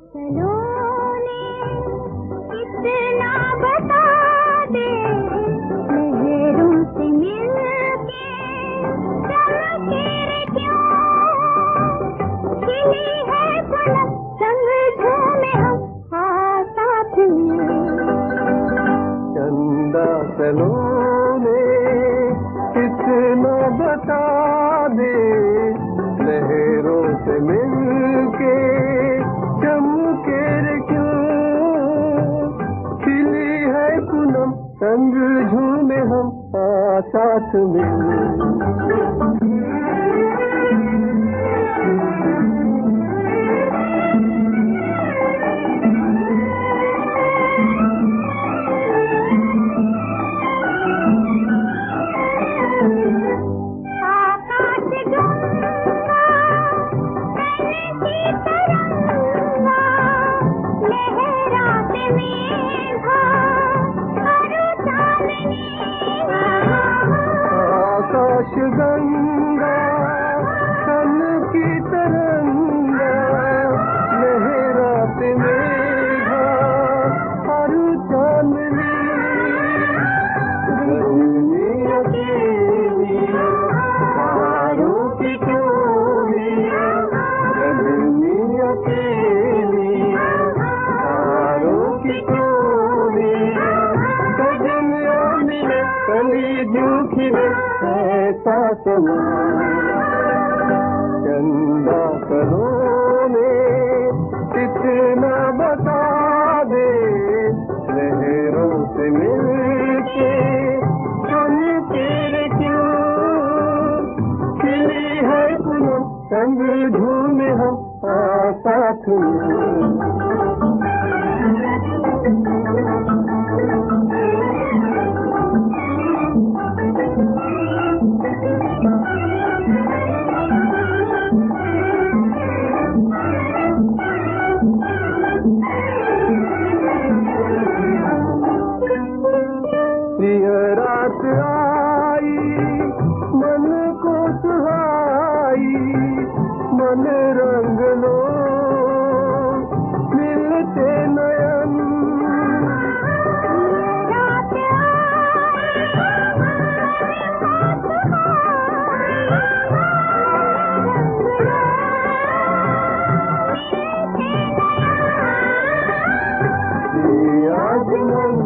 सलोने इतना बता दे, लहरों से मिलके चमके रे क्यों, खिली है पलक संग झूमे हम साथ में। चंदा सलोने कितना बता दे, लहरों से मिलके चमके रे क्यों, खिली है पूनम संग झूमे हम साथ में। आकाश गंगा सन की तरंगा, लहराते मेघा हर चांदनी, रजनी अकेली तारों की टोली, रजनी अकेली तारों की टोली, सजनिया मिले कली झूठी ऐसा समा। चंदा सलोने कितना बता दे, लहरों से मिलके चमके रे क्यों, खिली है पूनम संग झूमे हम साथ में। रात आई मन को सुहाई, मन रंग लो मिलते नयन, रात आज मन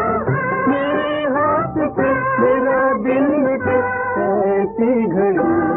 मेरा दिल में ऐसी घड़ी